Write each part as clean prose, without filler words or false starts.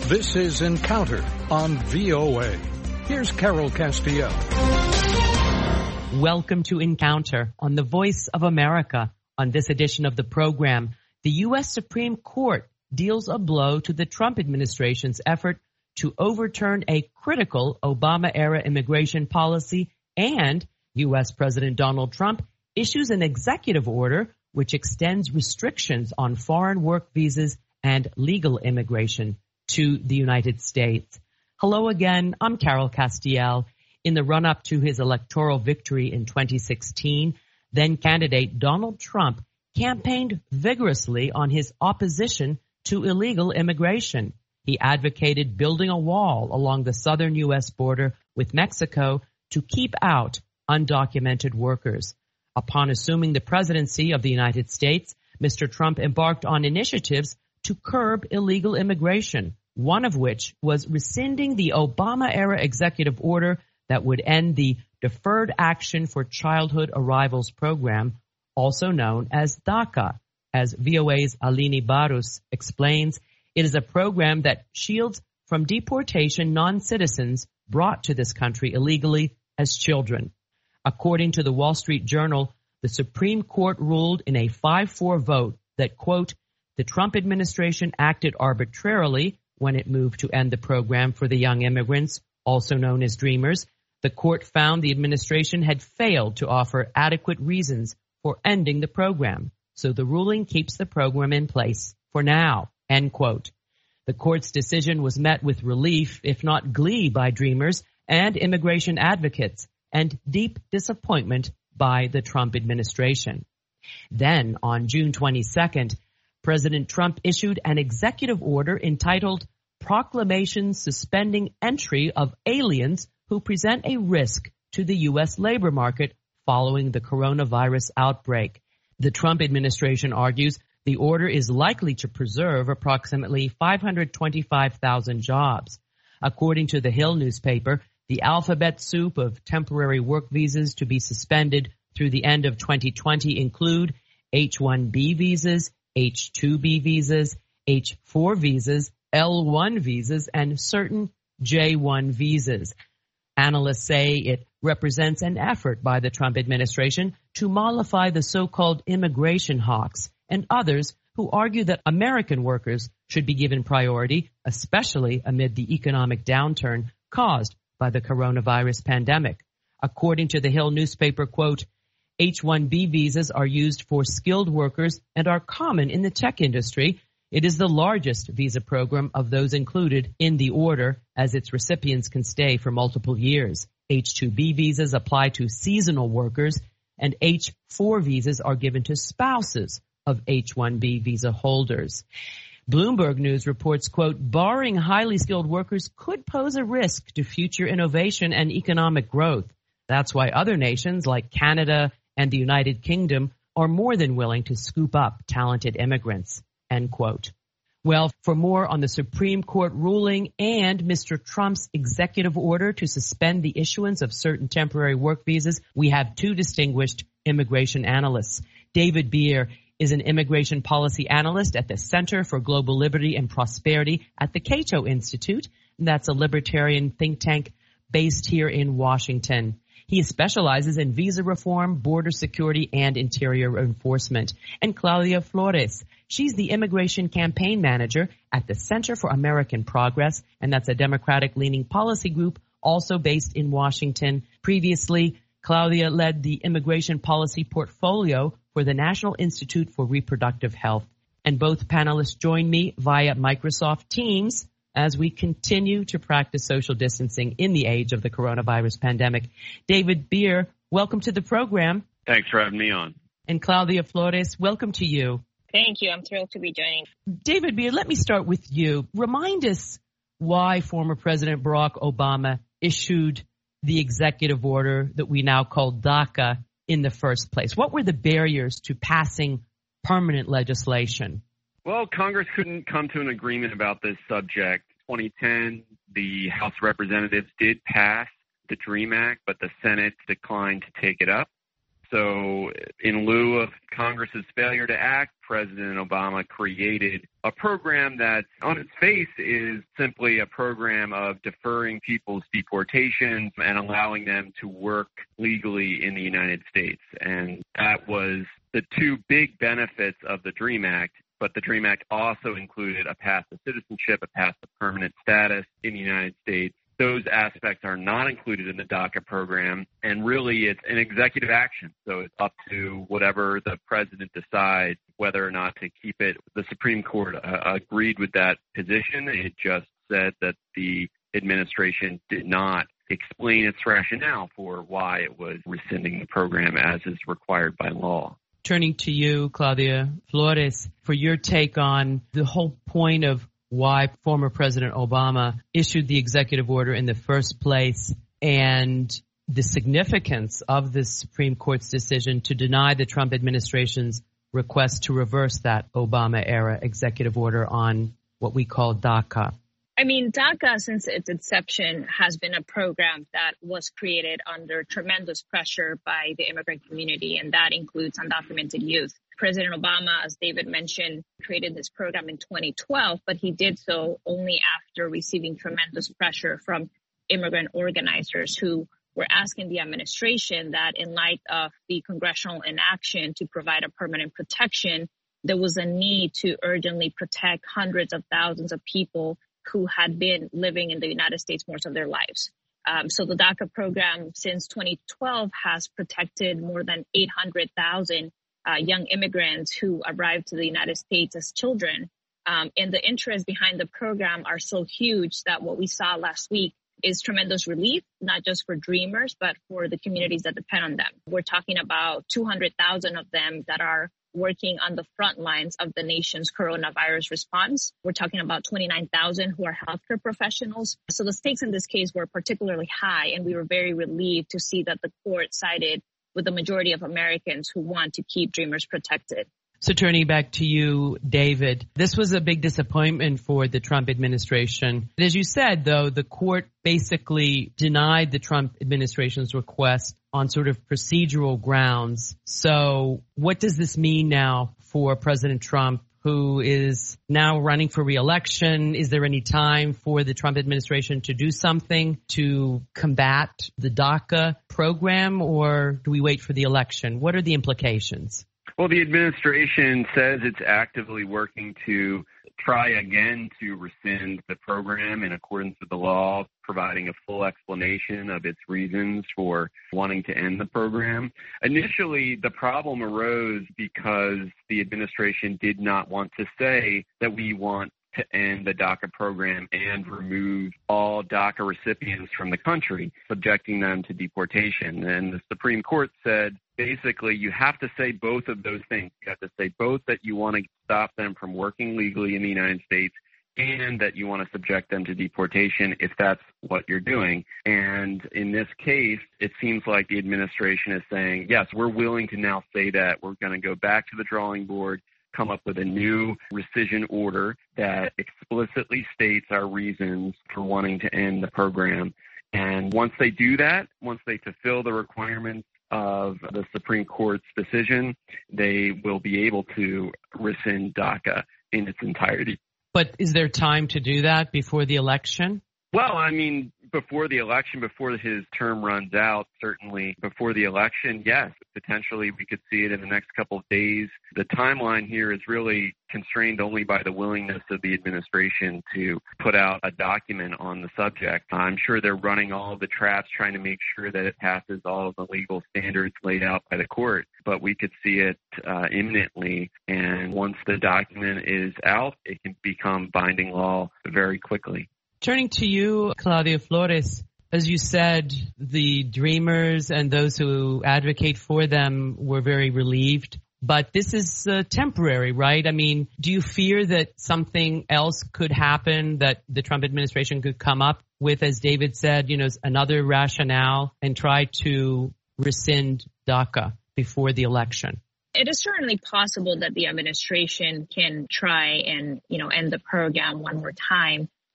This is Encounter on VOA. Here's Carol Castiel. Welcome to Encounter on the Voice of America. On this edition of the program, the U.S. Supreme Court deals a blow to the Trump administration's effort to overturn a critical Obama-era immigration policy, and U.S. President Donald Trump issues an executive order which extends restrictions on foreign work visas and legal immigration to the United States. Hello again, I'm Carol Castiel. In the run-up to his electoral victory in 2016, then-candidate Donald Trump campaigned vigorously on his opposition to illegal immigration. He advocated building a wall along the southern U.S. border with Mexico to keep out undocumented workers. Upon assuming the presidency of the United States, Mr. Trump embarked on initiatives to curb illegal immigration, one of which was rescinding the Obama-era executive order that would end the Deferred Action for Childhood Arrivals program, also known as DACA. As VOA's Alini Barus explains, it is a program that shields from deportation non-citizens brought to this country illegally as children. According to the Wall Street Journal, the Supreme Court ruled in a 5-4 vote that, quote, the Trump administration acted arbitrarily when it moved to end the program for the young immigrants, also known as Dreamers. The court found the administration had failed to offer adequate reasons for ending the program, so the ruling keeps the program in place for now, end quote. The court's decision was met with relief, if not glee, by Dreamers and immigration advocates, and deep disappointment by the Trump administration. Then, on June 22nd, President Trump issued an executive order entitled Proclamation Suspending Entry of Aliens Who Present a Risk to the U.S. Labor Market Following the Coronavirus Outbreak. The Trump administration argues the order is likely to preserve approximately 525,000 jobs. According to the Hill newspaper, the alphabet soup of temporary work visas to be suspended through the end of 2020 include H-1B visas, H-2B visas, H-4 visas, L-1 visas, and certain J-1 visas. Analysts say it represents an effort by the Trump administration to mollify the so-called immigration hawks and others who argue that American workers should be given priority, especially amid the economic downturn caused by the coronavirus pandemic. According to the Hill newspaper, quote, H-1B visas are used for skilled workers and are common in the tech industry. It is the largest visa program of those included in the order, as its recipients can stay for multiple years. H-2B visas apply to seasonal workers, and H-4 visas are given to spouses of H-1B visa holders. Bloomberg News reports, quote, barring highly skilled workers could pose a risk to future innovation and economic growth. That's why other nations like Canada and the United Kingdom are more than willing to scoop up talented immigrants, end quote. Well, for more on the Supreme Court ruling and Mr. Trump's executive order to suspend the issuance of certain temporary work visas, we have two distinguished immigration analysts. David Bier is an immigration policy analyst at the Center for Global Liberty and Prosperity at the Cato Institute. That's a libertarian think tank based here in Washington. He specializes in visa reform, border security, and interior enforcement. And Claudia Flores, she's the immigration campaign manager at the Center for American Progress, and that's a Democratic-leaning policy group also based in Washington. Previously, Claudia led the immigration policy portfolio for the National Institute for Reproductive Health. And both panelists join me via Microsoft Teams as we continue to practice social distancing in the age of the coronavirus pandemic. David Bier, welcome to the program. Thanks for having me on. And Claudia Flores, welcome to you. Thank you. I'm thrilled to be joining. David Bier, let me start with you. Remind us why former President Barack Obama issued the executive order that we now call DACA in the first place. What were the barriers to passing permanent legislation? Well, Congress couldn't come to an agreement about this subject. 2010, the House of Representatives did pass the DREAM Act, but the Senate declined to take it up. So in lieu of Congress's failure to act, President Obama created a program that on its face is simply a program of deferring people's deportations and allowing them to work legally in the United States. And that was the two big benefits of the DREAM Act. But the DREAM Act also included a path to citizenship, a path to permanent status in the United States. Those aspects are not included in the DACA program, and really it's an executive action. So it's up to whatever the president decides whether or not to keep it. The Supreme Court agreed with that position. It just said that the administration did not explain its rationale for why it was rescinding the program as is required by law. Turning to you, Claudia Flores, for your take on the whole point of why former President Obama issued the executive order in the first place and the significance of the Supreme Court's decision to deny the Trump administration's request to reverse that Obama-era executive order on what we call DACA. I mean, DACA, since its inception, has been a program that was created under tremendous pressure by the immigrant community, and that includes undocumented youth. President Obama, as David mentioned, created this program in 2012, but he did so only after receiving tremendous pressure from immigrant organizers who were asking the administration that in light of the congressional inaction to provide a permanent protection, there was a need to urgently protect hundreds of thousands of people who had been living in the United States most of their lives. So the DACA program since 2012 has protected more than 800,000 young immigrants who arrived to the United States as children. And the interest behind the program are so huge that what we saw last week is tremendous relief, not just for Dreamers, but for the communities that depend on them. We're talking about 200,000 of them that are working on the front lines of the nation's coronavirus response. We're talking about 29,000 who are healthcare professionals. So the stakes in this case were particularly high, and we were very relieved to see that the court sided with the majority of Americans who want to keep Dreamers protected. So turning back to you, David, this was a big disappointment for the Trump administration. As you said, though, the court basically denied the Trump administration's request on sort of procedural grounds. So what does this mean now for President Trump, who is now running for re-election? Is there any time for the Trump administration to do something to combat the DACA program, or do we wait for the election? What are the implications? Well, the administration says it's actively working to try again to rescind the program in accordance with the law, providing a full explanation of its reasons for wanting to end the program. Initially, the problem arose because the administration did not want to say that we want to end the DACA program and remove all DACA recipients from the country, subjecting them to deportation. And the Supreme Court said, basically, you have to say both of those things. You have to say both that you want to stop them from working legally in the United States and that you want to subject them to deportation if that's what you're doing. And in this case, it seems like the administration is saying, yes, we're willing to now say that. We're going to go back to the drawing board, come up with a new rescission order that explicitly states our reasons for wanting to end the program. And once they do that, once they fulfill the requirements of the Supreme Court's decision, they will be able to rescind DACA in its entirety. But is there time to do that before the election? Well, I mean, before the election, before his term runs out, certainly before the election, yes, potentially we could see it in the next couple of days. The timeline here is really constrained only by the willingness of the administration to put out a document on the subject. I'm sure they're running all of the traps trying to make sure that it passes all of the legal standards laid out by the court, but we could see it imminently. And once the document is out, it can become binding law very quickly. Turning to you, Claudia Flores, as you said, the Dreamers and those who advocate for them were very relieved. But this is temporary, right? I mean, do you fear that something else could happen, that the Trump administration could come up with, as David said, another rationale and try to rescind DACA before the election? It is certainly possible that the administration can try and, end the program one more time.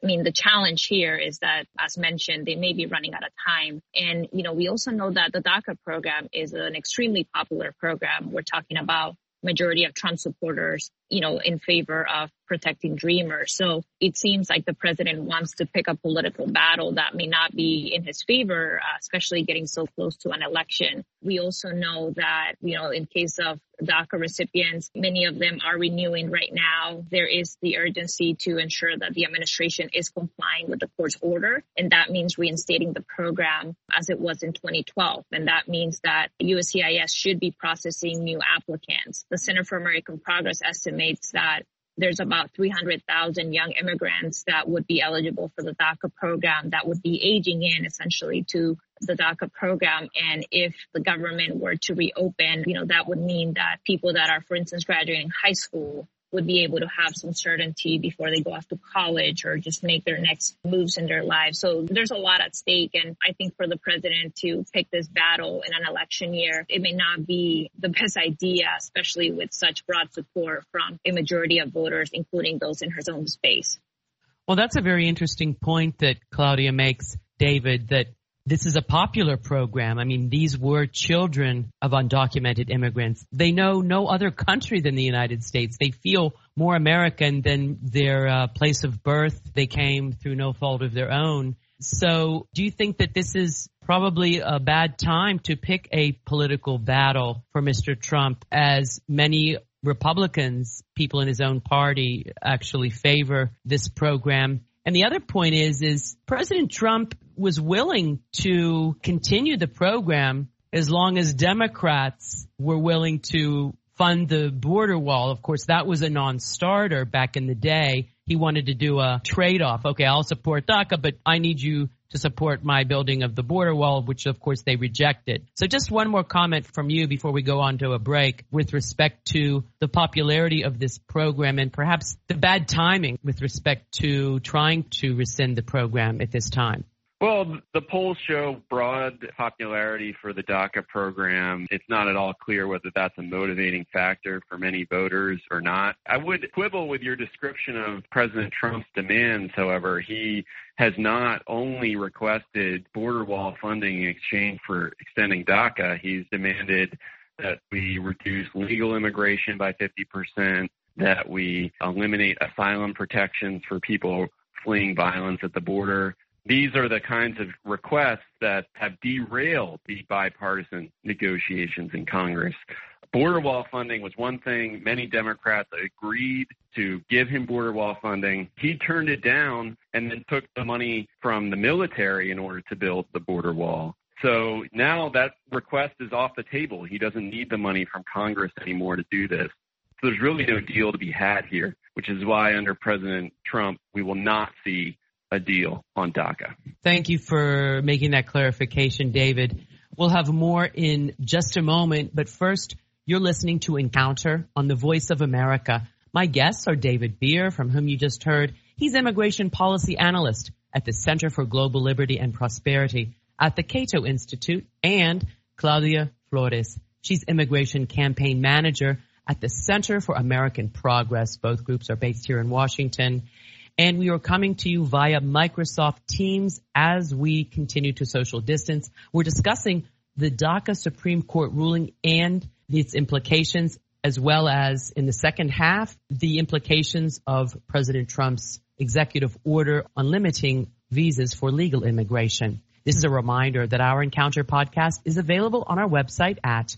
I mean, the challenge here is that, as mentioned, they may be running out of time. And, we also know that the DACA program is an extremely popular program. We're talking about majority of Trump supporters, in favor of protecting Dreamers. So it seems like the president wants to pick a political battle that may not be in his favor, especially getting so close to an election. We also know that, in case of DACA recipients, many of them are renewing right now. There is the urgency to ensure that the administration is complying with the court's order. And that means reinstating the program as it was in 2012. And that means that USCIS should be processing new applicants. The Center for American Progress estimates that there's about 300,000 young immigrants that would be eligible for the DACA program that would be aging in essentially to the DACA program. And if the government were to reopen, that would mean that people that are, for instance, graduating high school would be able to have some certainty before they go off to college or just make their next moves in their lives. So there's a lot at stake. And I think for the president to pick this battle in an election year, it may not be the best idea, especially with such broad support from a majority of voters, including those in her own space. Well, that's a very interesting point that Claudia makes, David, that this is a popular program. I mean, these were children of undocumented immigrants. They know no other country than the United States. They feel more American than their place of birth. They came through no fault of their own. So do you think that this is probably a bad time to pick a political battle for Mr. Trump, as many Republicans, people in his own party, actually favor this program? And the other point is President Trump was willing to continue the program as long as Democrats were willing to fund the border wall. Of course, that was a non-starter back in the day. He wanted to do a trade-off. Okay, I'll support DACA, but I need you to support my building of the border wall, which of course they rejected. So just one more comment from you before we go on to a break with respect to the popularity of this program and perhaps the bad timing with respect to trying to rescind the program at this time. Well, the polls show broad popularity for the DACA program. It's not at all clear whether that's a motivating factor for many voters or not. I would quibble with your description of President Trump's demands, however. He has not only requested border wall funding in exchange for extending DACA, he's demanded that we reduce legal immigration by 50%, that we eliminate asylum protections for people fleeing violence at the border. These are the kinds of requests that have derailed the bipartisan negotiations in Congress. Border wall funding was one thing. Many Democrats agreed to give him border wall funding. He turned it down and then took the money from the military in order to build the border wall. So now that request is off the table. He doesn't need the money from Congress anymore to do this. So there's really no deal to be had here, which is why under President Trump, we will not see a deal on DACA. Thank you for making that clarification, David. We'll have more in just a moment, but first, you're listening to Encounter on the Voice of America. My guests are David Bier, from whom you just heard. He's immigration policy analyst at the Center for Global Liberty and Prosperity at the Cato Institute, and Claudia Flores. She's immigration campaign manager at the Center for American Progress. Both groups are based here in Washington. And we are coming to you via Microsoft Teams as we continue to social distance. We're discussing the DACA Supreme Court ruling and its implications, as well as in the second half, the implications of President Trump's executive order on limiting visas for legal immigration. This is a reminder that our Encounter podcast is available on our website at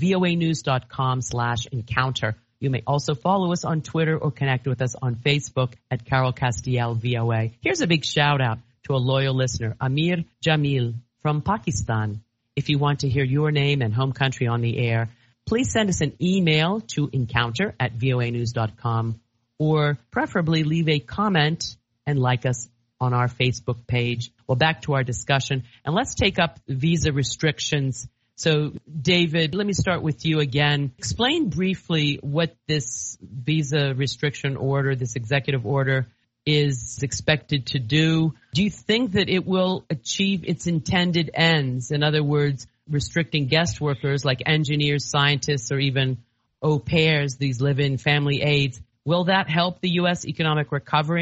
voanews.com/encounter. You may also follow us on Twitter or connect with us on Facebook at Carol Castiel VOA. Here's a big shout out to a loyal listener, Amir Jamil from Pakistan. If you want to hear your name and home country on the air, please send us an email to encounter@voanews.com, or preferably leave a comment and like us on our Facebook page. Well, back to our discussion, and let's take up visa restrictions. So, David, let me start with you again. Explain briefly what this visa restriction order, this executive order, is expected to do. Do you think that it will achieve its intended ends? In other words, restricting guest workers like engineers, scientists, or even au pairs, these live-in family aides. Will that help the U.S. economic recovery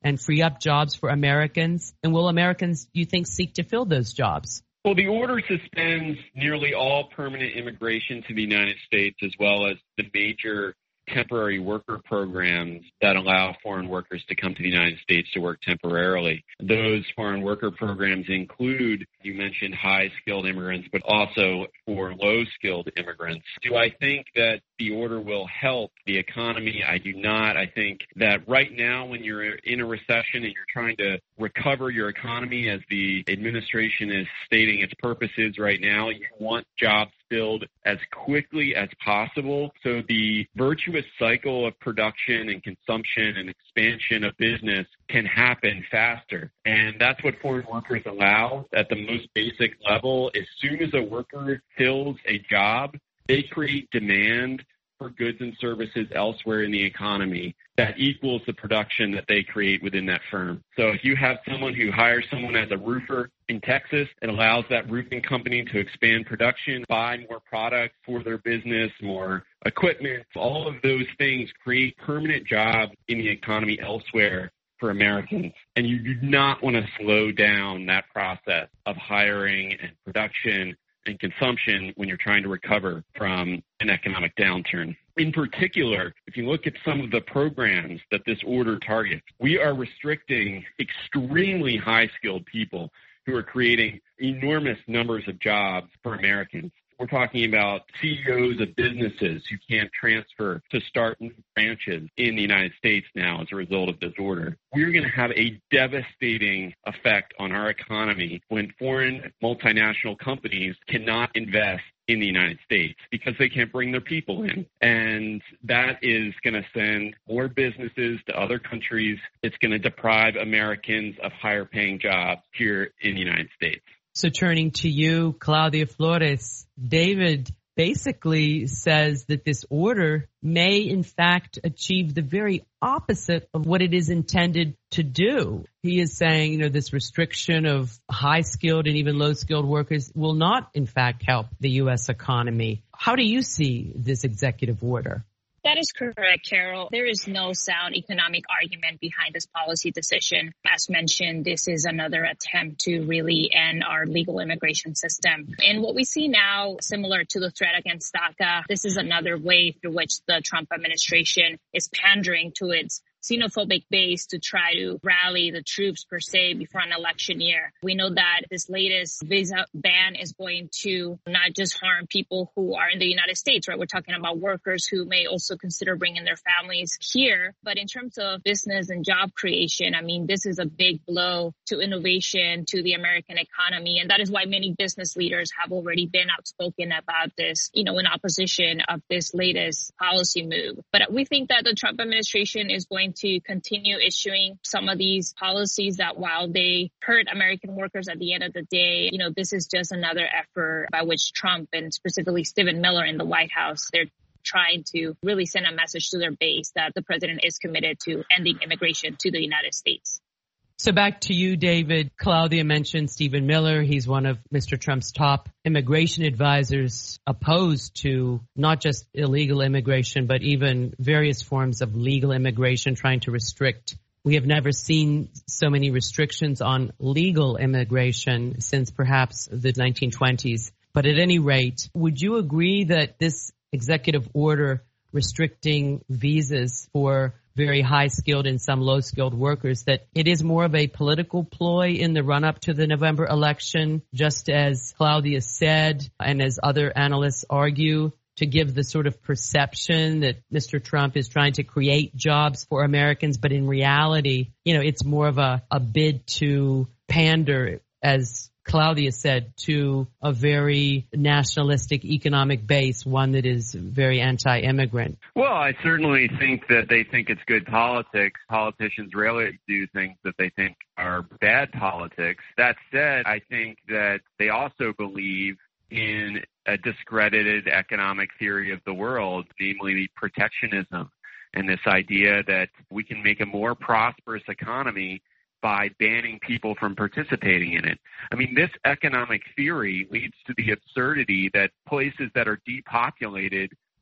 and free up jobs for Americans? And will Americans, do you think, seek to fill those jobs? Well, the order suspends nearly all permanent immigration to the United States, as well as the major temporary worker programs that allow foreign workers to come to the United States to work temporarily. Those foreign worker programs include, you mentioned high-skilled immigrants, but also for low-skilled immigrants. Do I think that the order will help the economy? I do not. I think that right now, when you're in a recession and you're trying to recover your economy, as the administration is stating its purposes right now, you want jobs filled as quickly as possible. So the virtuous cycle of production and consumption and expansion of business can happen faster. And that's what foreign workers allow at the most basic level. As soon as a worker fills a job, they create demand for goods and services elsewhere in the economy that equals the production that they create within that firm. So if you have someone who hires someone as a roofer in Texas, it allows that roofing company to expand production, buy more products for their business, more equipment. All of those things create permanent jobs in the economy elsewhere for Americans. And you do not want to slow down that process of hiring and production and consumption when you're trying to recover from an economic downturn. In particular, if you look at some of the programs that this order targets, we are restricting extremely high-skilled people who are creating enormous numbers of jobs for Americans. We're talking about CEOs of businesses who can't transfer to start new branches in the United States now as a result of this order. We're going to have a devastating effect on our economy when foreign multinational companies cannot invest in the United States because they can't bring their people in. And that is going to send more businesses to other countries. It's going to deprive Americans of higher paying jobs here in the United States. So turning to you, Claudia Flores, David basically says that this order may in fact achieve the very opposite of what it is intended to do. He is saying, this restriction of high-skilled and even low-skilled workers will not in fact help the U.S. economy. How do you see this executive order? That is correct, Carol. There is no sound economic argument behind this policy decision. As mentioned, this is another attempt to really end our legal immigration system. And what we see now, similar to the threat against DACA, this is another way through which the Trump administration is pandering to its xenophobic base to try to rally the troops per se before an election year. We know that this latest visa ban is going to not just harm people who are in the United States, right? We're talking about workers who may also consider bringing their families here. But in terms of business and job creation, this is a big blow to innovation, to the American economy. And that is why many business leaders have already been outspoken about this, in opposition of this latest policy move. But we think that the Trump administration is going to continue issuing some of these policies that, while they hurt American workers at the end of the day, this is just another effort by which Trump and specifically Stephen Miller in the White House, they're trying to really send a message to their base that the president is committed to ending immigration to the United States. So back to you, David. Claudia mentioned Stephen Miller. He's one of Mr. Trump's top immigration advisors, opposed to not just illegal immigration, but even various forms of legal immigration, trying to restrict. We have never seen so many restrictions on legal immigration since perhaps the 1920s. But at any rate, would you agree that this executive order restricting visas for very high-skilled and some low-skilled workers, that it is more of a political ploy in the run-up to the November election, just as Claudia said, and as other analysts argue, to give the sort of perception that Mr. Trump is trying to create jobs for Americans, but in reality, it's more of a bid to pander, as Claudia said, to a very nationalistic economic base, one that is very anti-immigrant. Well, I certainly think that they think it's good politics. Politicians rarely do things that they think are bad politics. That said, I think that they also believe in a discredited economic theory of the world, namely protectionism, and this idea that we can make a more prosperous economy by banning people from participating in it. This economic theory leads to the absurdity that places that are depopulated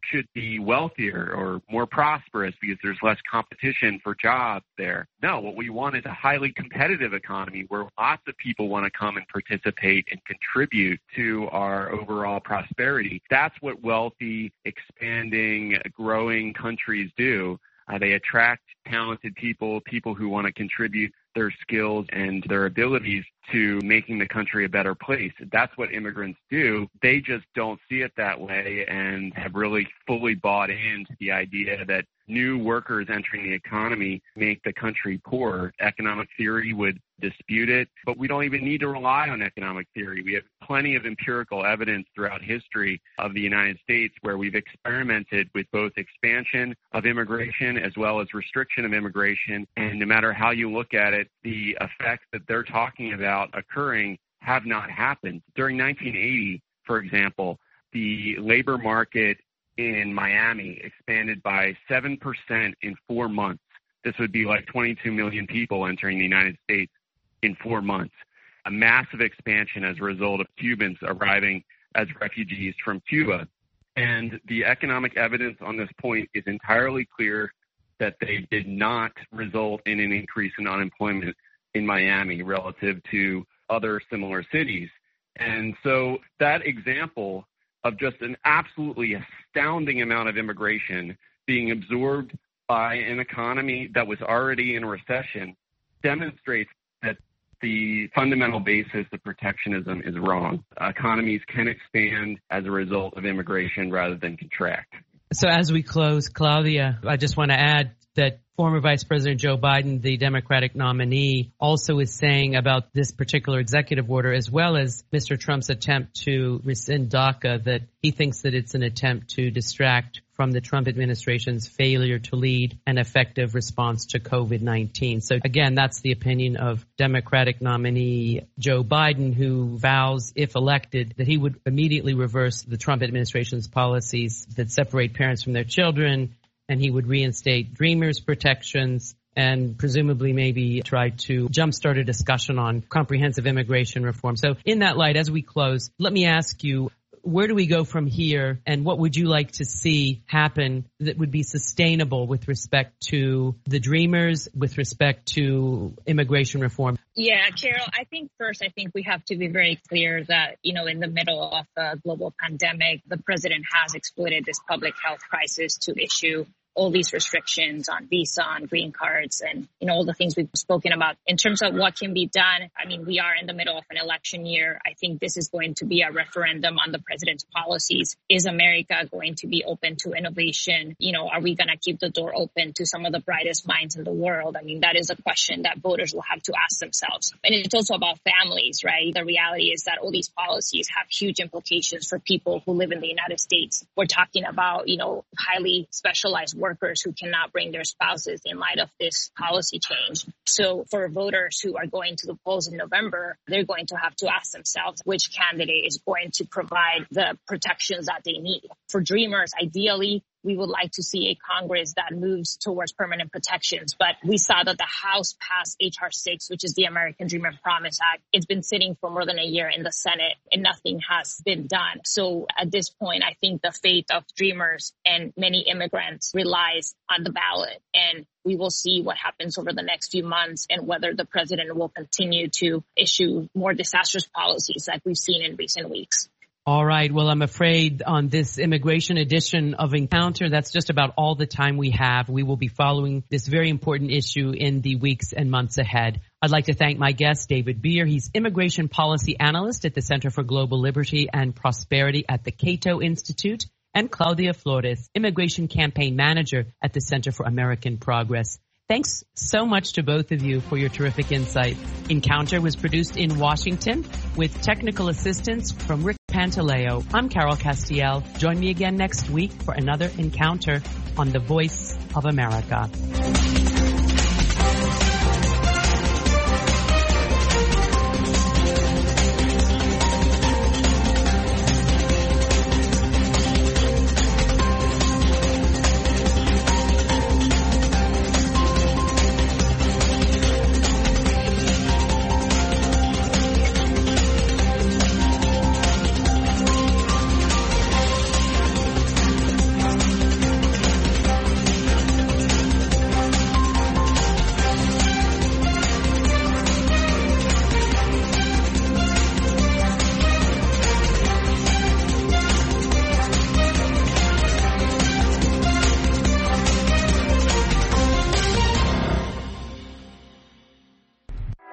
should be wealthier or more prosperous because there's less competition for jobs there. No, what we want is a highly competitive economy where lots of people want to come and participate and contribute to our overall prosperity. That's what wealthy, expanding, growing countries do. They attract talented people who want to contribute their skills and their abilities to making the country a better place. That's what immigrants do. They just don't see it that way and have really fully bought into the idea that new workers entering the economy make the country poorer. Economic theory would dispute it, but we don't even need to rely on economic theory. We have plenty of empirical evidence throughout history of the United States where we've experimented with both expansion of immigration as well as restriction of immigration. And no matter how you look at it, the effects that they're talking about occurring have not happened. During 1980, for example, the labor market in Miami expanded by 7% in 4 months. This would be like 22 million people entering the United States in 4 months. A massive expansion as a result of Cubans arriving as refugees from Cuba. And the economic evidence on this point is entirely clear that they did not result in an increase in unemployment in Miami relative to other similar cities. And so that example of just an absolutely astounding amount of immigration being absorbed by an economy that was already in a recession demonstrates that the fundamental basis of protectionism is wrong. Economies can expand as a result of immigration rather than contract. So as we close, Claudia, I just want to add that former Vice President Joe Biden, the Democratic nominee, also is saying about this particular executive order, as well as Mr. Trump's attempt to rescind DACA, that he thinks that it's an attempt to distract from the Trump administration's failure to lead an effective response to COVID-19. So again, that's the opinion of Democratic nominee Joe Biden, who vows, if elected, that he would immediately reverse the Trump administration's policies that separate parents from their children, and he would reinstate Dreamers protections and presumably maybe try to jumpstart a discussion on comprehensive immigration reform. So in that light, as we close, let me ask you, where do we go from here, and what would you like to see happen that would be sustainable with respect to the Dreamers, with respect to immigration reform? Yeah, Carol, I think we have to be very clear that, in the middle of a global pandemic, the president has exploited this public health crisis to issue all these restrictions on visa, on green cards, and, all the things we've spoken about. In terms of what can be done, we are in the middle of an election year. I think this is going to be a referendum on the president's policies. Is America going to be open to innovation? Are we going to keep the door open to some of the brightest minds in the world? That is a question that voters will have to ask themselves. And it's also about families, right? The reality is that all these policies have huge implications for people who live in the United States. We're talking about, highly specialized workers who cannot bring their spouses in light of this policy change. So for voters who are going to the polls in November, they're going to have to ask themselves which candidate is going to provide the protections that they need. For Dreamers, ideally, we would like to see a Congress that moves towards permanent protections. But we saw that the House passed H.R. 6, which is the American Dream and Promise Act. It's been sitting for more than a year in the Senate and nothing has been done. So at this point, I think the fate of Dreamers and many immigrants relies on the ballot. And we will see what happens over the next few months and whether the president will continue to issue more disastrous policies like we've seen in recent weeks. All right. Well, I'm afraid on this immigration edition of Encounter, that's just about all the time we have. We will be following this very important issue in the weeks and months ahead. I'd like to thank my guest, David Bier. He's Immigration Policy Analyst at the Center for Global Liberty and Prosperity at the Cato Institute, and Claudia Flores, Immigration Campaign Manager at the Center for American Progress. Thanks so much to both of you for your terrific insight. Encounter was produced in Washington with technical assistance from Rick Pantaleo. I'm Carol Castiel. Join me again next week for another Encounter on the Voice of America.